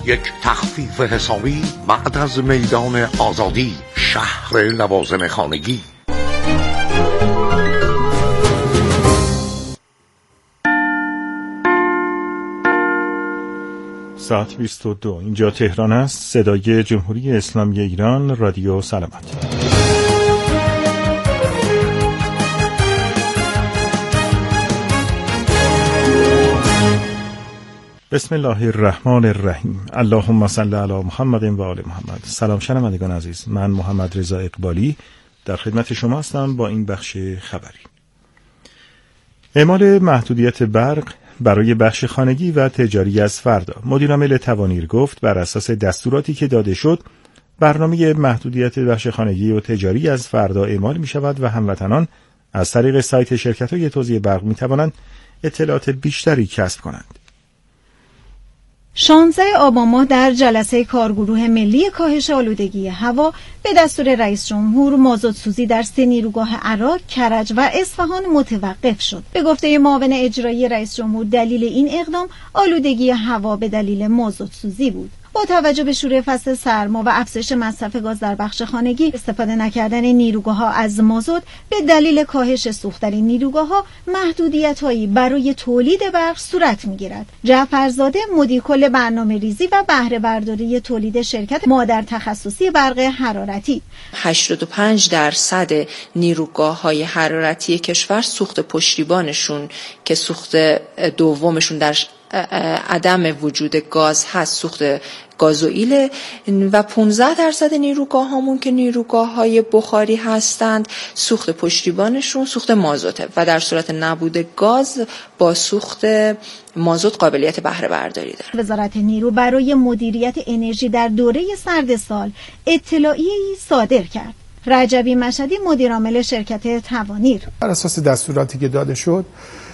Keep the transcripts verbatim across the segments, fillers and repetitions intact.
یک تخفیف حسابی بعد از میدان آزادی، شهر لوازم خانگی. ساعت بیست و دو، اینجا تهران است. صدای جمهوری اسلامی ایران، رادیو سلامت. بسم الله الرحمن الرحیم. اللهم صل علی محمد و آل محمد. سلام شنوندگان عزیز، من محمد رضا اقبالی در خدمت شما هستم با این بخش خبری. اعمال محدودیت برق برای بخش خانگی و تجاری از فردا. مدیرعامل توانیر گفت بر اساس دستوراتی که داده شد، برنامه محدودیت بخش خانگی و تجاری از فردا اعمال می شود و هموطنان از طریق سایت شرکت‌های توزیع برق می توانند اطلاعات بیشتری کسب کنند. شانزده آبان ماه در جلسه کارگروه ملی کاهش آلودگی هوا به دستور رئیس جمهور مازوت سوزی در سه نیروگاه عراق، کرج و اصفهان متوقف شد. به گفته معاون اجرایی رئیس جمهور دلیل این اقدام آلودگی هوا به دلیل مازوت سوزی بود. با توجه به شروع فصل سرما و افزایش مصرف گاز در بخش خانگی، استفاده نکردن نیروگاه‌ها از مازوت به دلیل کاهش سوخت در این نیروگاه‌ها محدودیت‌هایی برای تولید برق صورت می‌گیرد. جعفرزاده، مدیر کل برنامه‌ریزی و بهره برداری تولید شرکت مادر تخصصی برق حرارتی: هشتاد و پنج درصد نیروگاه‌های حرارتی کشور سوخت پشتیبانشون که سوخت دومشون در عدم وجود گاز هست، سوخت گازوئیل، و پانزده درصد نیروگاه هامون که نیروگاه های بخاری هستند سوخت پشتیبانشون سوخت مازوته و در صورت نبود گاز با سوخت مازوت قابلیت بهره برداری داره. وزارت نیرو برای مدیریت انرژی در دوره سرد سال اطلاعیه‌ای صادر کرد. رجبی مشهدی، مدیرعامل شرکت توانیر: بر اساس دستوراتی که داده شد،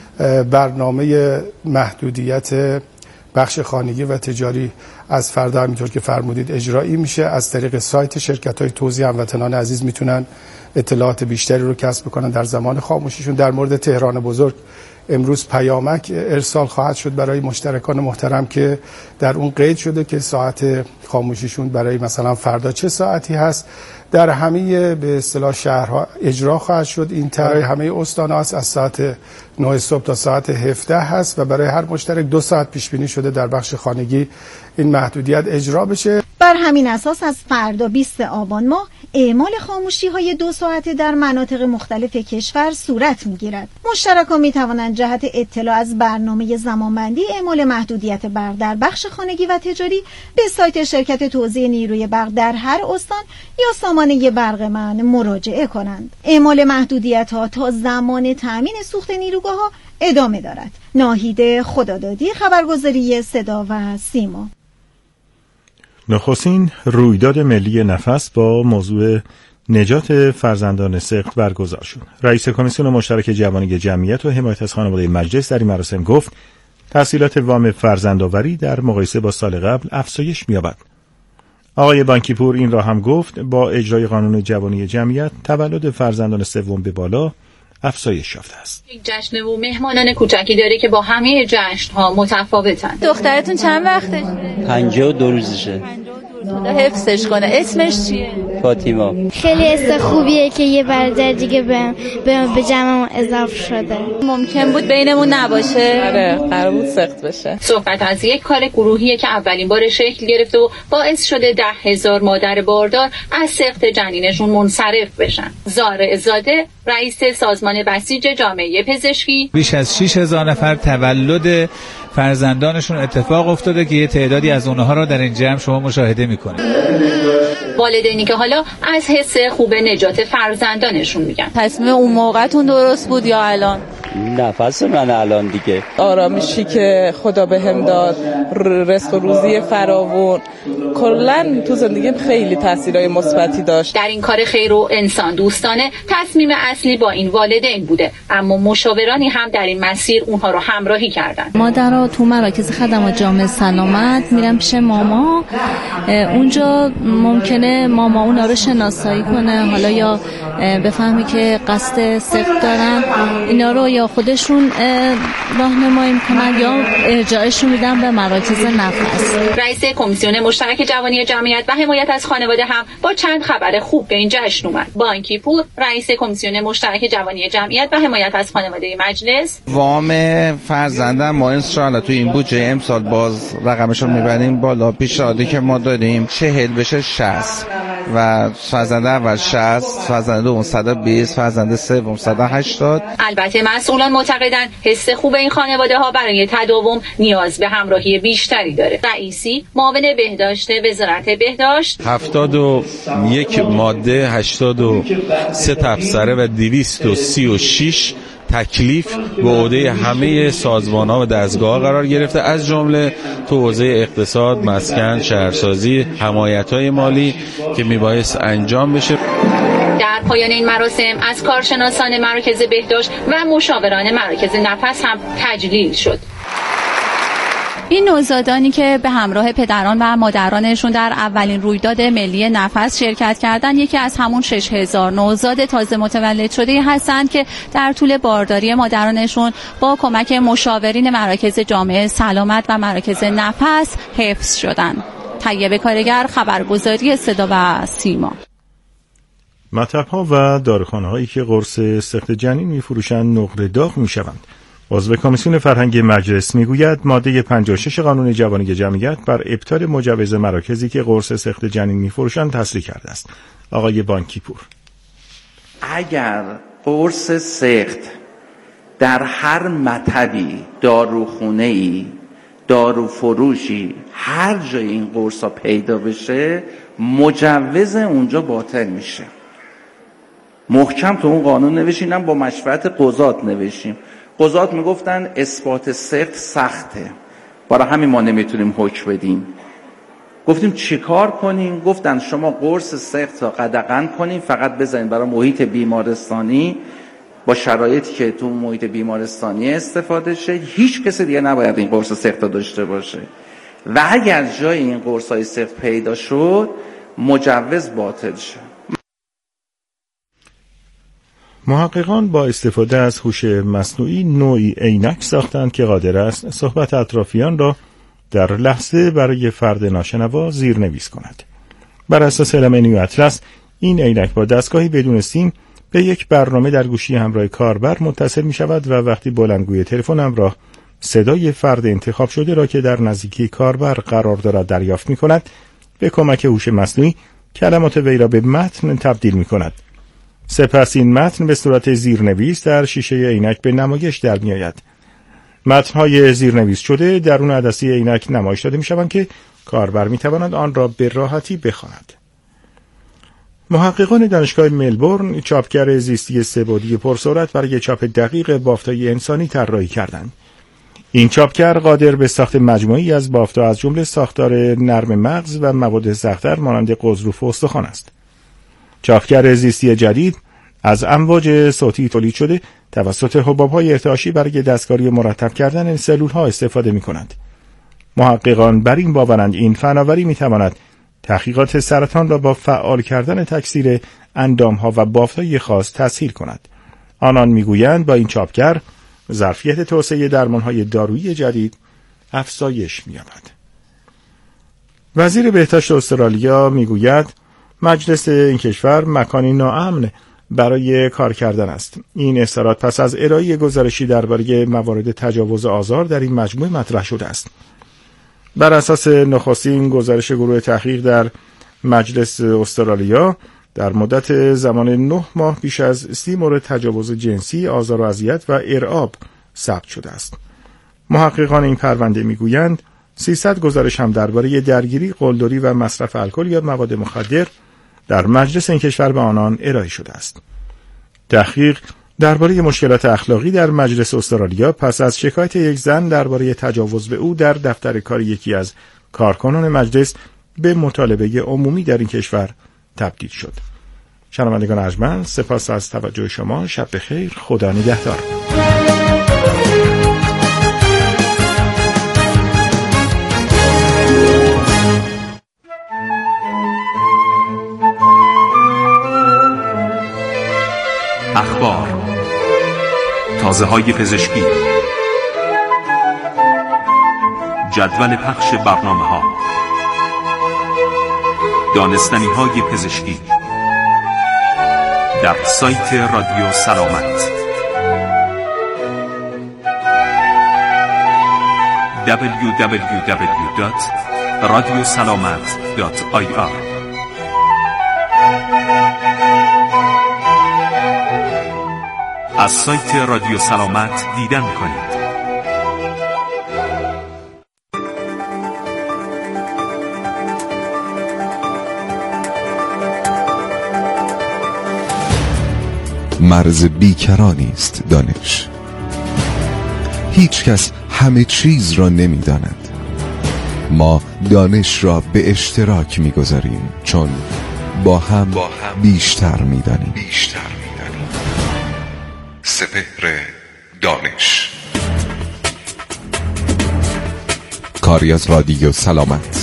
برنامه محدودیت بخش خانگی و تجاری از فردا همینطور که فرمودید اجرایی میشه. از طریق سایت شرکت‌های توزیع هموطنان عزیز میتونن اطلاعات بیشتری رو کسب بکنن در زمان خاموشیشون. در مورد تهران بزرگ امروز پیامک ارسال خواهد شد برای مشترکان محترم که در اون قید شده که ساعت خاموشیشون برای مثلا فردا چه ساعتی هست. در همه به اصطلاح شهرها اجرا خواهد شد. این برای همه استان‌ها از ساعت نه صبح تا ساعت هفده هست و برای هر مشترک دو ساعت پیش بینی شده در بخش خانگی این محدودیت اجرا بشه. بر همین اساس از فردا بیست آبان ماه اعمال خاموشی‌های دو ساعته در مناطق مختلف کشور صورت می‌گیرد. مشترکان می‌توانند جهت اطلاع از برنامه زمانبندی اعمال محدودیت برق در بخش خانگی و تجاری به سایت شرکت توزیع نیروی برق در هر استان یا سامانه برق من مراجعه کنند. اعمال محدودیت‌ها تا زمان تأمین سوخت نیروگاه‌ها ادامه دارد. ناهید خدادادی، خبرگزاری صدا و سیما. نخستین رویداد ملی نفس با موضوع نجات فرزندان سقط برگزار شد. رئیس کمیسیون مشترک جوانی جمعیت و حمایت از خانواده مجلس در این مراسم گفت تحصیلات وام فرزندآوری در مقایسه با سال قبل افزایش می‌یابد. آقای بانکی پور این را هم گفت با اجرای قانون جوانی جمعیت تولد فرزندان سوم به بالا افزایش یافته است. یک جشن و مهمانان کوچکی داره که با همه جشن‌ها متفاوتن. دخترتون چند وقتشه؟ پنجاه و دو روزشه. خدا حفظش کنه. اسمش چیه؟ فاطیما. خیلی است خوبیه که یه برادر دیگه به به, به جمعمون اضافه شده. ممکن بود بینمون نباشه. آره قرار بود سخت بشه. صحبت از یک کار گروهیه که اولین بار شکل گرفته و باعث شده ده هزار مادر باردار از سقط جنینشون منصرف بشن. زاره زاده، رئیس سازمان بسیج جامعه پزشکی: بیش از شش هزار نفر تولد فرزندانشون اتفاق افتاده که یه تعدادی از اونها رو در این جمع شما مشاهده میکنید. والدینی که حالا از حس خوب نجات فرزندانشون میگن. تصمیم اون موقعتون درست بود یا الان؟ نفس من الان دیگه. آرامشی که خدا بهم داد، رزق و روزی فراوون، کلاً تو زندگیم خیلی تاثیرهای مثبتی داشت. در این کار خیر و انسان دوستانه تصمیم اصلی با این والدین بوده، اما مشاورانی هم در این مسیر اونها رو همراهی کردن. مادرها تو مراکز خدمات جامعه سلامت میرن پیش ماما، اونجا ممکنه ماما اونا رو شناسایی کنه، حالا یا بفهمی که قصد سقط دارن، اینا رو یا خودشون راهنمایی میکنن یا ارجاعشون میدن به مراکز نفس. رئیس کمیسیون مشترک جوانی جمعیت و حمایت از خانواده هم با چند خبر خوب به این جشن اومد. بانکی پور، رئیس کمیسیون مشترک جوانی جمعیت و حمایت از خانواده مجلس: وام فرزندان ما ان شاء الله تو این بودجه امسال باز رقمش رو میبریم بالا. پیشنهادی که ما داریم چهل بشه شصت و فرزند اول شصت، فرزند دوم صد و بیست، فرزند سوم صد و هشتاد. البته مسئولان معتقدند حس خوب این خانواده ها برای تداوم نیاز به همراهی بیشتری داره. رئیسی معاون بهداشت وزارت بهداشت: هفتاد و یک ماده، هشتاد و سه تبصره و دویست و سی و شش تکلیف به عهده همه سازمان‌ها و دستگاه‌ها قرار گرفته، از جمله تو حوزه اقتصاد، مسکن، شهرسازی، حمایت‌های مالی که میبایست انجام بشه. در پایان این مراسم از کارشناسان مراکز بهداشت و مشاوران مراکز نفس هم تجلیل شد. این نوزادانی که به همراه پدران و مادرانشون در اولین رویداد ملی نفس شرکت کردند، یکی از همون شش هزار نوزاد تازه متولد شده هستند که در طول بارداری مادرانشون با کمک مشاورین مراکز جامعه سلامت و مراکز نفس حفظ شدند. طیبه کارگر، خبرگزاری صدا و سیما. مطب‌ها و داروخانه‌هایی که قرص سخت جنین می‌فروشند نقره داغ می‌شوند. عضو کمیسیون فرهنگ مجلس میگوید ماده پنجاه و شش قانون جوانی جمعیت بر ابطال مجوز مراکزی که قرص سخت جنین می‌فروشند تصریح کرده است. آقای بانکی پور: اگر قرص سخت در هر مطبی، داروخونه‌ای، داروفروشی، هر جای این قرصا پیدا بشه، مجوز اونجا باطل میشه. محکم تو اون قانون نوشینم، با مشورت قضات نوشیم. قضات میگفتن اثبات سخت سخته، برای همین ما نمیتونیم حکم بدیم. گفتیم چیکار کنیم؟ گفتن شما قرص سخت را قدغن کنیم، فقط بزنید برای محیط بیمارستانی با شرایطی که تو محیط بیمارستانی استفاده شه، هیچ کسی دیگه نباید این قرص سخت را داشته باشه. و اگر جای این قرصای سخت پیدا شد، مجوز باطل شد. محققان با استفاده از هوش مصنوعی نوعی عینک ساختند که قادر است صحبت اطرافیان را در لحظه برای فرد ناشنوا زیرنویس کند. بر اساس علم نیو اطلس، این عینک با دستگاهی بدون سیم به یک برنامه در گوشی همراه کاربر متصل می شود و وقتی بلندگوی تلفن همراه صدای فرد انتخاب شده را که در نزدیکی کاربر قرار دارد دریافت می کند، به کمک هوش مصنوعی کلمات وی را به متن تبدیل می کند. سپس این متن به صورت زیرنویس در شیشه عینک به نمایش در می آید. متن‌های زیرنویس شده درون عدسی عینک نمایش داده می شوند که کاربر می تواند آن را به راحتی بخواند. محققان دانشگاه ملبورن چاپگر زیستی سه‌بعدی پرسرعت برای چاپ دقیق بافت‌های انسانی طراحی کردند. این چاپگر قادر به ساخت مجموعی از بافت‌ها از جمله ساختار نرم مغز و مواد سخت‌تر مانند غضروف و استخوان است. چاپگر زیستی جدید از امواج صوتی تولید شده توسط حباب‌های ارتعاشی برای دستکاری مرتب کردن سلول‌ها استفاده می‌کنند. محققان بر این باورند این فناوری می‌تواند تحقیقات سرطان را با فعال کردن تکثیر اندام‌ها و بافت‌های خاص تسهیل کند. آنان می‌گویند با این چاپگر ظرفیت توسعه درمان‌های دارویی جدید افزایش می‌یابد. وزیر بهداشت استرالیا می‌گوید مجلس این کشور مکانی ناامن برای کار کردن است. این اظهارات پس از ارائه گزارشی درباره موارد تجاوز و آزار در این مجموعه مطرح شده است. بر اساس نخستین گزارش گروه تحقیق در مجلس استرالیا، در مدت زمان نه ماه بیش از سی مورد تجاوز جنسی، آزار و اذیت و ارعاب ثبت شده است. محققان این پرونده میگویند سیصد گزارش هم درباره درگیری، قلدری و مصرف الکل یا مواد مخدر در مجلس این کشور به آنان ارائه شده است. تحقیق درباره مشکلات اخلاقی در مجلس استرالیا پس از شکایت یک زن درباره تجاوز به او در دفتر کار یکی از کارکنان مجلس به مطالبه عمومی در این کشور تبدیل شد. شنوندگان ارجمند، سپاس از توجه شما. شب بخیر. خدا نگهدار. اخبار تازه های پزشکی، جدول پخش برنامه ها، دانستنی های پزشکی در سایت رادیو سلامت دبلیو دبلیو دبلیو دات رادیو سلامت دات آی آر. از سایت رادیو سلامت دیدن کنید. مرز بیکرانی است دانش. هیچ کس همه چیز را نمی داند. ما دانش را به اشتراک می گذاریم چون با هم, با هم بیشتر می دانیم. بیشتر می دانیم. سپهر دانش، کاری از رادیو سلامت.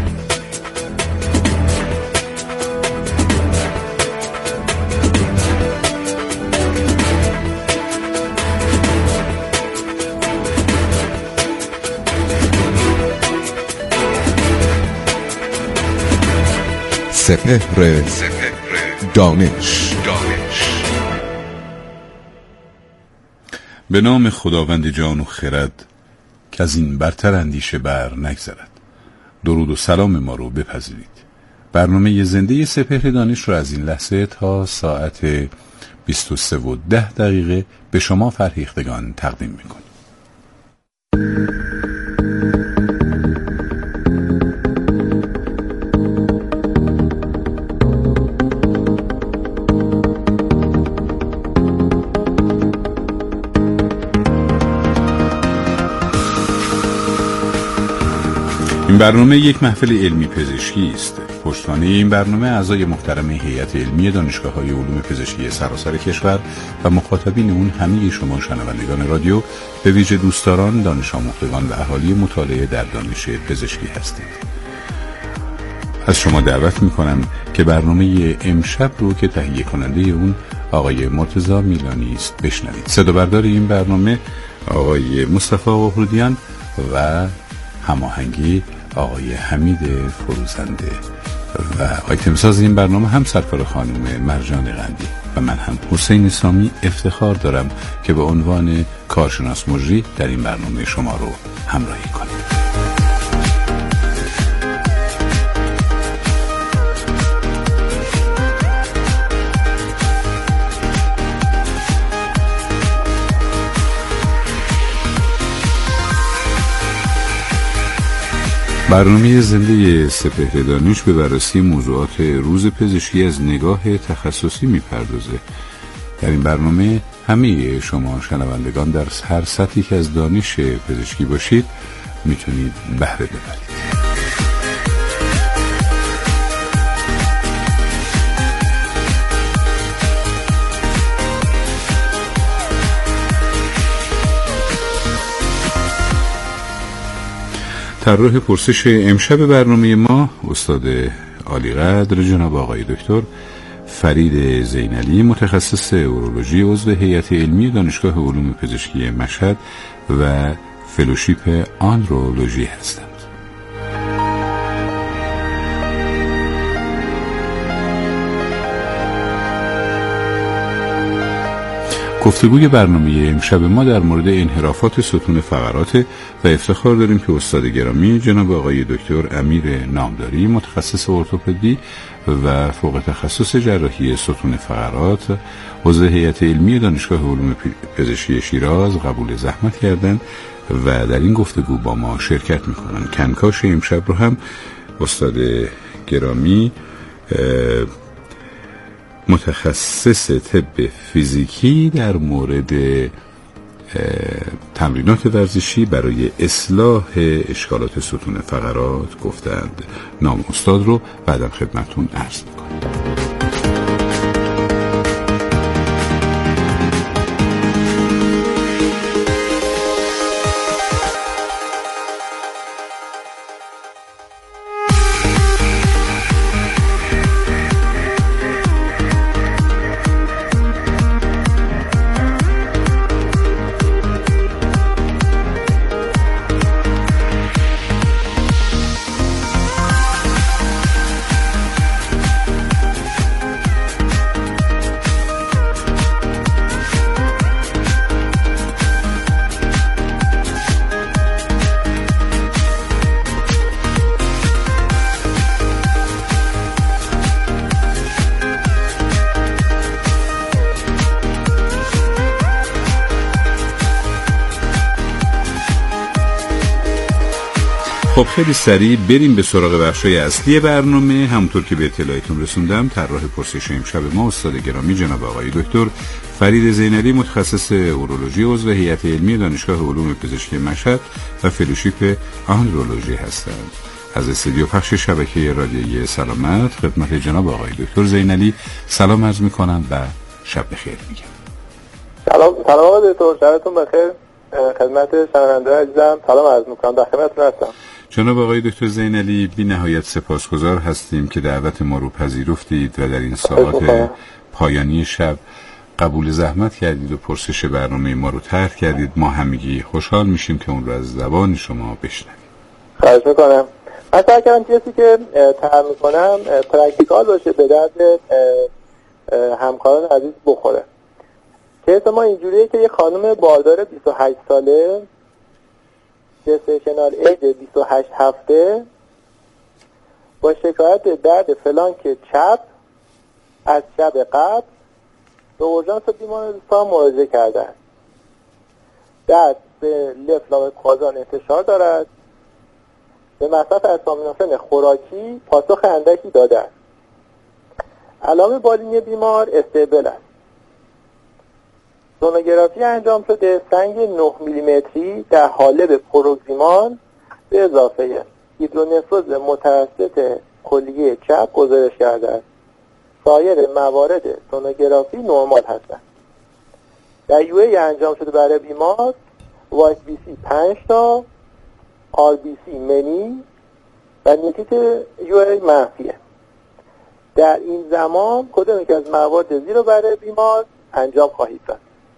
سپهر دانش. به نام خداوند جان و خرد که از این برتر اندیشه بر نگذرد. درود و سلام ما رو بپذیرید. برنامه زنده سپهر دانش رو از این لحظه تا ساعت بیست و سه و ده دقیقه به شما فرهیختگان تقدیم میکنیم. این برنامه یک محفل علمی پزشکی است. پشتوانه این برنامه اعضای محترم هیئت علمی دانشگاه‌های علوم پزشکی سراسر کشور و مخاطبین اون همه شما شنوندگان رادیو، به ویژه دوستداران، دانش آموختگان و اهالی مطالعه در دانش پزشکی هستید. از شما دعوت می‌کنم که برنامه امشب رو که تهیه کننده اون آقای مرتضی میلانی است بشنوید. صدا بردار این برنامه آقای مصطفی وحودیان و هماهنگی آقای حمید فروزنده و آیتم ساز این برنامه هم سرکار خانم مرجان قندی و من هم حسین سامی افتخار دارم که به عنوان کارشناس مجری در این برنامه شما رو همراهی کنم. برنامه زنده سپهر دانش به بررسی موضوعات روز پزشکی از نگاه تخصصی میپردازه. در این برنامه همه شما شنوندگان در هر سطحی که از دانش پزشکی باشید میتونید بهره ببرید. طراح پرسش امشب برنامه ما استاد عالی قدر جناب آقای دکتر فرید زینعلی، متخصص اورولوژی، عضو هیئت علمی دانشگاه علوم پزشکی مشهد و فلوشیپ آندرولوژی هستند. گفتگوی برنامه امشب ما در مورد انحرافات ستون فقرات و افتخار داریم که استاد گرامی جناب آقای دکتر امیر نامداری، متخصص ارتوپدی و فوق تخصص جراحی ستون فقرات، عضو هیئت علمی دانشگاه علوم پزشکی شیراز قبول زحمت کردند و در این گفتگو با ما شرکت میکنن. کنکاش امشب رو هم استاد گرامی متخصص طب فیزیکی در مورد تمرینات ورزشی برای اصلاح اشکالات ستون فقرات گفتند. نام استاد رو بعدم خدمتون عرض میکنم. خب خیلی سریع بریم به سراغ بخشای اصلی برنامه. همونطور که به اطلاعتون رسوندم طراح پرسش امشب ما استاد گرامی جناب آقای دکتر فرید زینالی، متخصص اورولوژی، عضو هیئت علمی دانشگاه علوم پزشکی مشهد و فلوشیپ آندرولوژی هستند. از استودیو پخش شبکه رادیویی سلامت خدمت جناب آقای دکتر زینالی سلام عرض می‌کنم و شب بخیر میگم. سلام سلام آقای دکتر، شبتون بخیر. خدمت شنوندگان عزیزم سلام عرض می‌کنم، در خدمتتون هستم. جناب آقای دکتر زینالی بی نهایت سپاسگزار هستیم که دعوت ما رو پذیرفتید و در این ساعات پایانی شب قبول زحمت کردید و پرسش برنامه ما رو طرح کردید. ما همگی خوشحال میشیم که اون رو از زبان شما بشنویم. خواهش میکنم. من سعی کردم چیزی که طرح میکنم پرکتیکال باشه، به درد همکاران عزیز بخوره. کیس ما اینجوریه که یه خانم باردار بیست و هشت ساله، جستیشنال ایج بیست و هشت هفته، با شکایت درد فلانک چپ از شب قبل به اورژانس بیمارستان مراجعه کرده. درد به لف لامکوازان انتشار دارد. به مصرف اسامینوفن خوراکی پاسخ اندکی داده است. علائم بالینی بیمار استیبل است. سونوگرافی انجام شده، سنگ نه میلیمتری در حالب پروگزیمان به اضافه هیدرونفروز متوسط کلیه چپ گزارش کرده است. سایر موارد سونوگرافی نرمال هستند. در یو ای انجام شده برای بیمار، وایت بی سی پنج تا، آر بی سی منی و نیتیت یو ای منفیه. در این زمان کدوم یک از موارد زیر رو برای بیمار انجام خواهید داد؟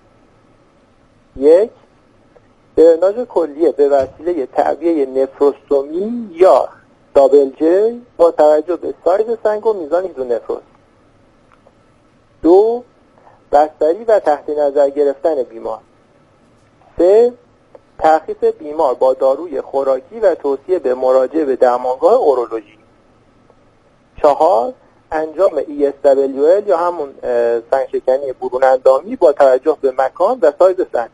یک، درناژ کلیه به وسیله تعبیه نفروستومی یا دابل جی با توجه به سایز سنگ و میزان هیدرونفروز. دو، بستری و تحت نظر گرفتن بیمار. سه، ترخیص بیمار با داروی خوراکی و توصیه به مراجعه به درمانگاه اورولوژی. چهار، انجام ای اس دبلیو ال یا همون سنگ شکنی برون اندامی با توجه به مکان و سایز سنگ.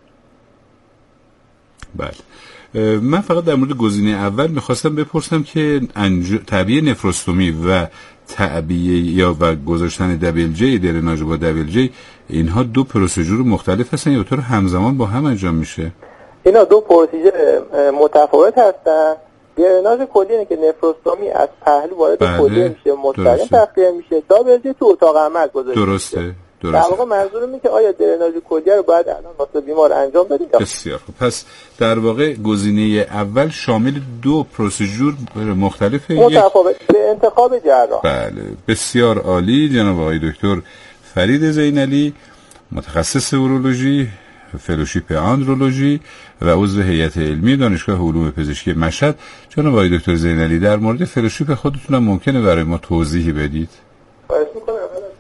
بله، من فقط در مورد گزینه اول میخواستم بپرسم که انج... تعبیه نفروستومی و تعبیه یا و گذاشتن دبل جی، درناژ با دبل جی، اینها دو پروسیجور مختلف هستن یا طور همزمان با هم انجام میشه؟ اینا دو پروسیجر متفاوت هستن. درناژ کلی اینه که نفروستومی از پهلو وارد کلیه میشه، مستقیم تخلیه میشه. دابل جی تو اتاق عمل گذاشته درسته میشه. درسته. در واقع منظور اینه که آیا درناژ کلیه رو باید الان واسه بیمار انجام بدیم؟ بسیار خوب. پس در واقع گزینه اول شامل دو پروسیجور مختلفه، متفاوت به انتخاب جراح. بله، بسیار عالی. جناب آقای دکتر فرید زینالی، متخصص اورولوژی، فلوشیپ آندرولوژی و عضو هیئت علمی دانشگاه علوم پزشکی مشهد. جناب آقای دکتر زینالی، در مورد فلوشیپ خودتون هم ممکنه برای ما توضیحی بدید؟ خواهش می‌کنم.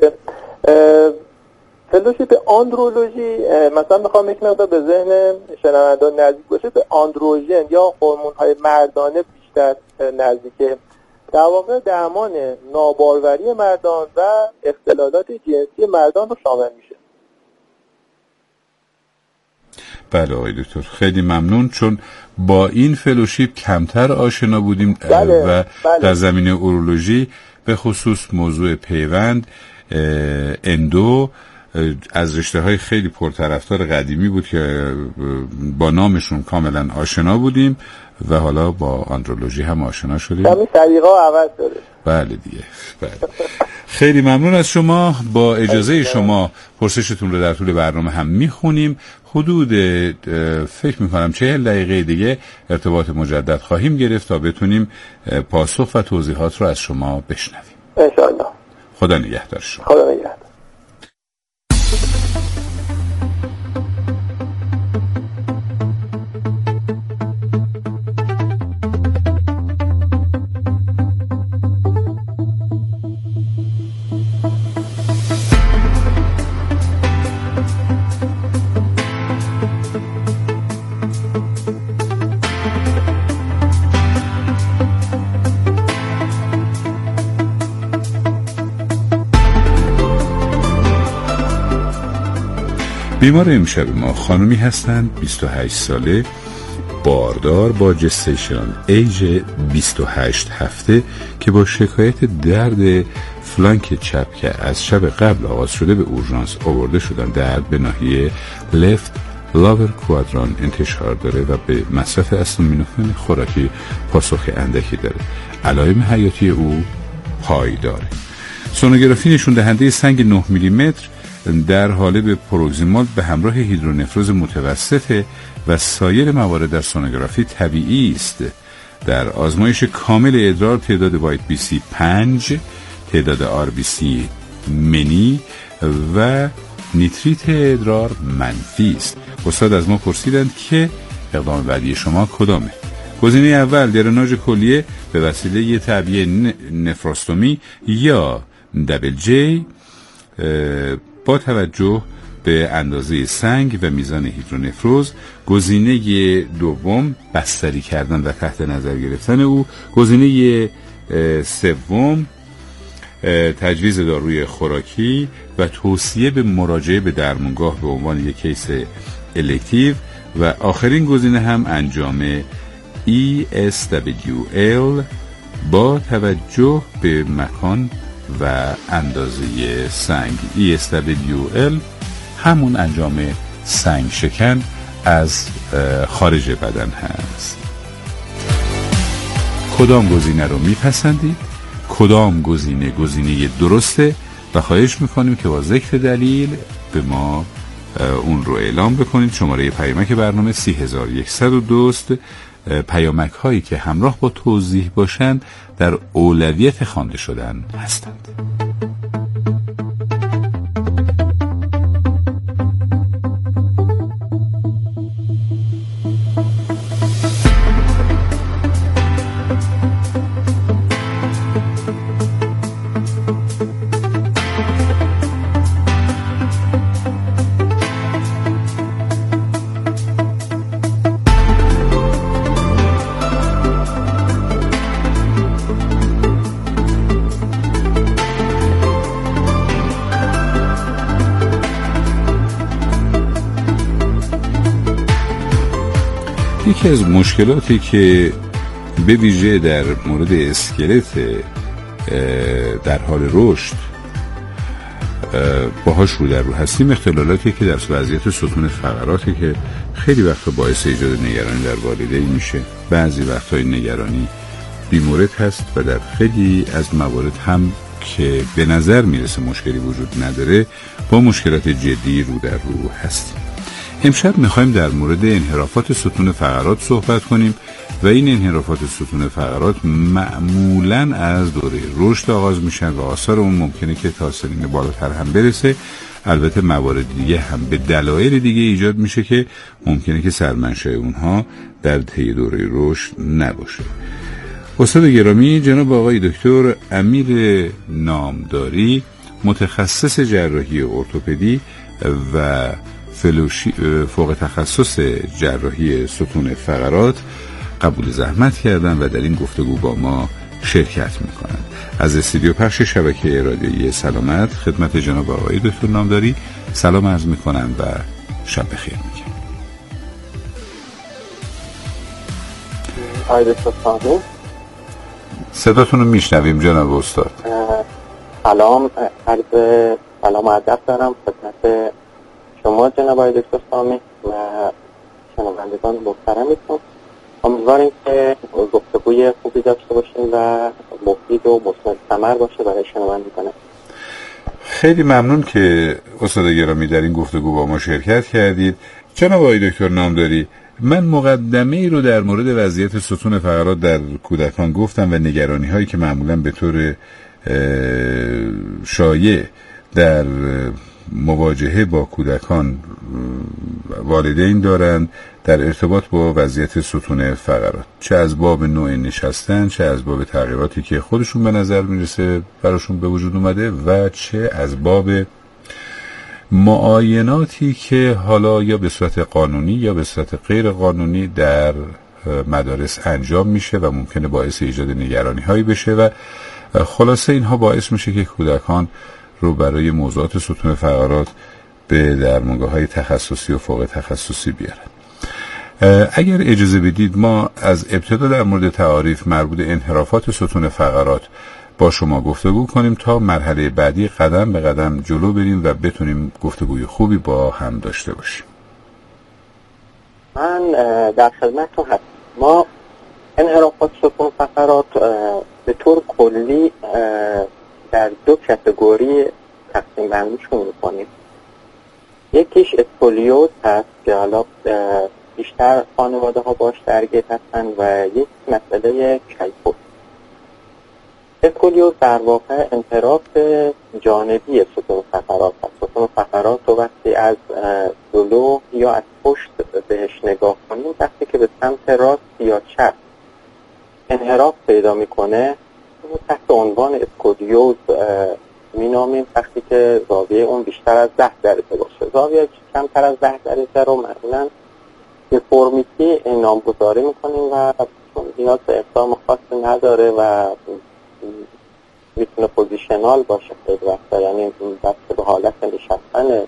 فلوشیپ آندرولوژی مثلا میخوام یک مقدار به ذهن شنوندگان نزدیک باشه، به آندروژن یا هورمون‌های مردانه بیشتر نزدیکه. در واقع درمان ناباروری مردان و اختلالات جنسی مردان رو شامل میشه. بله آقای دکتر، خیلی ممنون، چون با این فلوشیپ کمتر آشنا بودیم. بله، و بله. در زمینه اورولوژی به خصوص موضوع پیوند، اندو از رشته های خیلی پرطرفدار قدیمی بود که با نامشون کاملا آشنا بودیم و حالا با آندرولوژی هم آشنا شدیم. همین طریقا عوض شده. بله دیگه. بله. خیلی ممنون از شما. با اجازه شما پرسشتون رو در طول برنامه هم میخونیم. حدود فکر میکنم چهل دقیقه دیگه ارتباط مجدد خواهیم گرفت تا بتونیم پاسخ و توضیحات رو از شما بشنویم. انشاءالله. خدا نگهدار شما. خدا نگهدار. بیمار امشب ما خانمی هستند، بیست و هشت ساله، باردار با جستیشن ایج بیست و هشت هفته که با شکایت درد فلانک چپ که از شب قبل آغاز شده به اورژانس آورده شدن. درد به ناحیه لفت لاور کوادران انتشار داره و به مصرف استامینوفن خوراکی پاسخ اندکی داره. علائم حیاتی او پایداره. سونوگرافی نشون دهنده سنگ نه میلی متر در حالب پروگزیمال به همراه هیدرونفروز متوسطه و سایر موارد در سونوگرافی طبیعی است. در آزمایش کامل ادرار تعداد وایت بی سی پنج، تعداد آر بی سی منی و نیتریت ادرار منفی است. استاد از ما پرسیدند که اقدام بعدی شما کدامه؟ گزینه اول درناژ کلیه به وسیله یه تعبیه نفراستومی یا دبل جی با توجه به اندازه سنگ و میزان هیدرونفروز. گزینه دوم بستری کردن و تحت نظر گرفتن او. گزینه سوم تجویز داروی خوراکی و توصیه به مراجعه به درمانگاه به عنوان یک کیس الکتیو و آخرین گزینه هم انجام ای اس دبلیو ال با توجه به مکان و اندازه سنگ. ای اس دبلیو ال همون انجام سنگ شکن از خارج بدن هست. کدام گزینه رو میپسندید؟ کدام گزینه گزینه درسته؟ و خواهش میکنیم که با ذکر دلیل به ما اون رو اعلام بکنید. شماره پیامک برنامه سی هزار و صد و دو است. پیامک هایی که همراه با توضیح باشند در اولویت خوانده شدن هستند. یکی از مشکلاتی که به ویژه در مورد اسکلت در حال رشد باهاش رو در رو هستیم اختلالاتی که در وضعیت ستون فقراتی که خیلی وقتا باعث ایجاد نگرانی در والدین میشه. بعضی وقتا این نگرانی بیمورد هست و در خیلی از موارد هم که به نظر میرسه مشکلی وجود نداره با مشکلات جدی رو در رو هستیم. امشب میخوایم در مورد انحرافات ستون فقرات صحبت کنیم و این انحرافات ستون فقرات معمولاً از دوره رشد آغاز میشن و آثار اون ممکنه که تا سنین بالاتر هم برسه. البته موارد دیگه هم به دلایل دیگه ایجاد میشه که ممکنه که سرمنشأ اونها در طی دوره رشد نباشه. استاد گرامی جناب آقای دکتر امیر نامداری، متخصص جراحی ارتوپدی و فلوشی فوق تخصص جراحی ستون فقرات، قبول زحمت کردن و در این گفتگو با ما شرکت میکنند. از استودیو پخش شبکه رادیویی سلامت خدمت جناب آقای دکتر نامداری سلام عرض میکنم و شب بخیر میگم. آقای دکتر سامی، صداتون رو میشنویم جناب استاد. سلام، عرض سلام و ادب دارم خدمت شما جناب آقای دکتر سامی و شنوندگان محترمتون. امیدواریم که گفتگوی خوبی داشته باشیم و مفید و مثمر ثمر باشه برای شنوندگان. خیلی ممنون که استاد گرامی در این گفتگو با ما شرکت کردید. جناب آقای دکتر نامداری، من مقدمه ای رو در مورد وضعیت ستون فقرات در کودکان گفتم و نگرانی هایی که معمولا به طور شایع در مواجهه با کودکان والدین دارند در ارتباط با وضعیت ستون فقرات، چه از باب نوع نشستن، چه از باب تغییراتی که خودشون به نظر میرسه براشون به وجود اومده و چه از باب معایناتی که حالا یا به صورت قانونی یا به صورت غیر قانونی در مدارس انجام میشه و ممکنه باعث ایجاد نگرانی هایی بشه و خلاصه اینها باعث میشه که کودکان رو برای موضوعات ستون فقرات به درمانگاه‌های تخصصی و فوق تخصصی بیارن. اگر اجازه بدید ما از ابتدا در مورد تعاریف مربوط به انحرافات ستون فقرات با شما گفتگو کنیم تا مرحله بعدی قدم به قدم جلو بریم و بتونیم گفتگوی خوبی با هم داشته باشیم. من در خدمتتون هستم. ما انحرافات ستون فقرات به طور کلی در دو کاتگوری تقسیم بندیشون می‌کنیم. یکیش اسکولیوز هست که حالا بیشتر خانواده ها باش درگیر هستن و یک مسئله کیفوس. اسکولیوز در واقع انحراف جانبی ستون فقرات هست. ستون فقرات رو وقتی از جلو یا از پشت بهش نگاه کنیم، وقتی که به سمت راست یا چپ انحراف پیدا میکنه تحت عنوان اسکولیوز مینامیم. وقتی که زاویه اون بیشتر از ده درجه باشه. زاویه کمتر از ده درجه رو معمولا دیفورمیتی نامگذاری میکنیم و نیاز به اقدام خاصی نداره و میتونه پوزیشنال باشه خیلی وقتا، یعنی بسته به حالت نشستن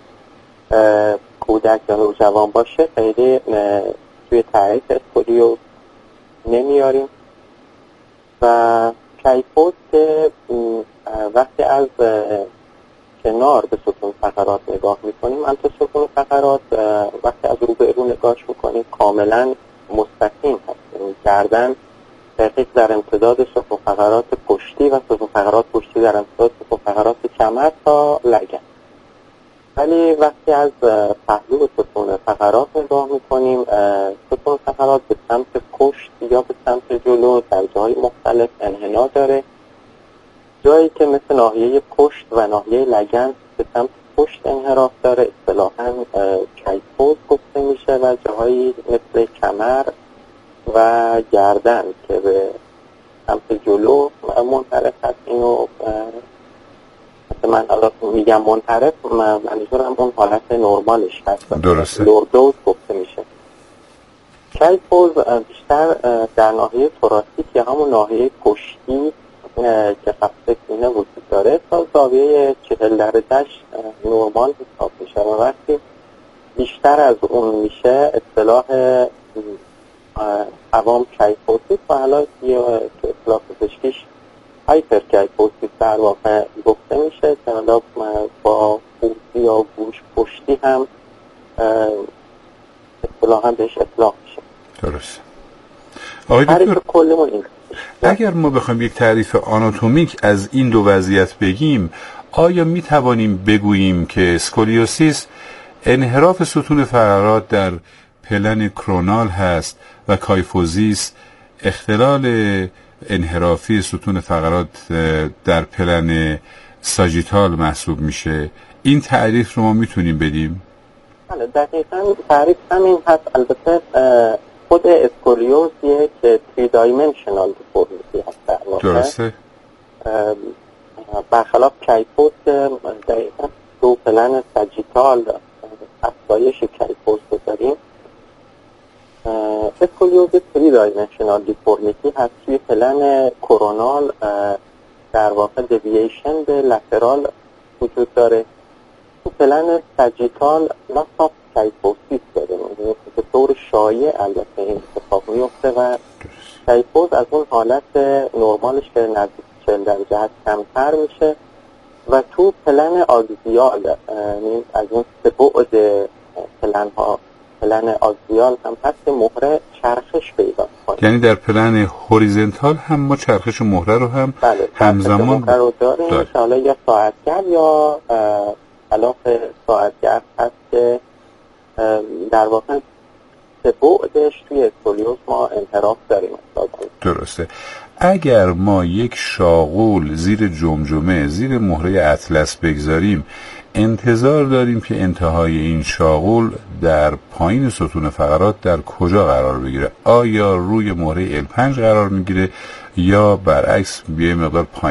کودک یا نوجوان باشه خیلی توی تعریف اسکولیوز نمیاریم. و کیفوس که وقتی از کنار به ستون فقرات نگاه میکنیم، انت ستون فقرات وقتی از رو به رو نگاهش میکنیم کاملا مستقیم هست. گردن دقیق در امتداد ستون فقرات پشتی و ستون فقرات پشتی در امتداد ستون فقرات کمر تا لگن. ولی وقتی از پهلو ستون فقرات نگاه میکنیم، ستون فقرات به سمت پشت یا به سمت جلو در جای مختلف انحنا داره. جایی که مثل ناحیه پشت و ناحیه لگن به سمت پشت انحراف داره اصطلاحاً کیفوس گفته میشه و جاهایی مثل کمر و گردن که به سمت جلو منحرف هست. اینو من الان میگم منحرف، منظورم اون حالت نرمالش هست. درسته. لوردوز گفته میشه. کیفوس بیشتر در ناحیه توراسیک یا همون ناحیه پشتی که قفسه سینه وجود داره تا زاویه چهل درجهش نرمال حساب میشه و وقتی بیشتر از اون میشه اصطلاح عوام کیفوسیس و حالا یا تو اصطلاح پزشکیش هایپر کیفوسیس در واقع گفته میشه که حالا با پوستی یا گوش پشتی هم اصطلاحا بهش اطلاق میشه. درست. آقای دکتر کلمون این اگر ما بخوایم یک تعریف آناتومیک از این دو وضعیت بگیم، آیا می توانیم بگوییم که اسکولیوسیس انحراف ستون فقرات در پلن کرونال هست و کایفوزیس اختلال انحرافی ستون فقرات در پلن ساجیتال محسوب میشه؟ این تعریف رو ما میتونیم بدیم؟ بله دقیقاً تعریف همین هست. البته خود اسکولیوزیه که تری دایمنشنال دیفورمیتی هست در واقع. درسته. برخلاف کیفوس که دقیقاً دو پلن ساجیتال افزایش کیفوس رو داریم، اسکولیوز تری دایمنشنال دیفورمیتی هست. توی پلن کرونال در واقع دیوییشن به لترال وجود داره. تو پلن ساجیتال لاس کیفوسیس داریم به طور شایع البته این اتفاق میفته و کیفوس از اون حالت نرمالش که نزدیک چهل درجه هست کمتر میشه و تو پلن آگزیال از اون سه بعد پلن ها پلن آگزیال هم هست که مهره چرخش پیدا کنه. یعنی در پلن هوریزنتال هم ما چرخش مهره رو هم بله همزمان مهره رو داریم دار. حالا یا ساعتگر یا خلاف ساعتگر هست که در واقع سه بعدش توی اسکولیوز ما انحراف داریم. درسته. اگر ما یک شاغول زیر جمجمه زیر مهره اطلس بگذاریم، انتظار داریم که انتهای این شاغول در پایین ستون فقرات در کجا قرار بگیره؟ آیا روی مهره ال پنج قرار میگیره یا برعکس یه مقدار پایین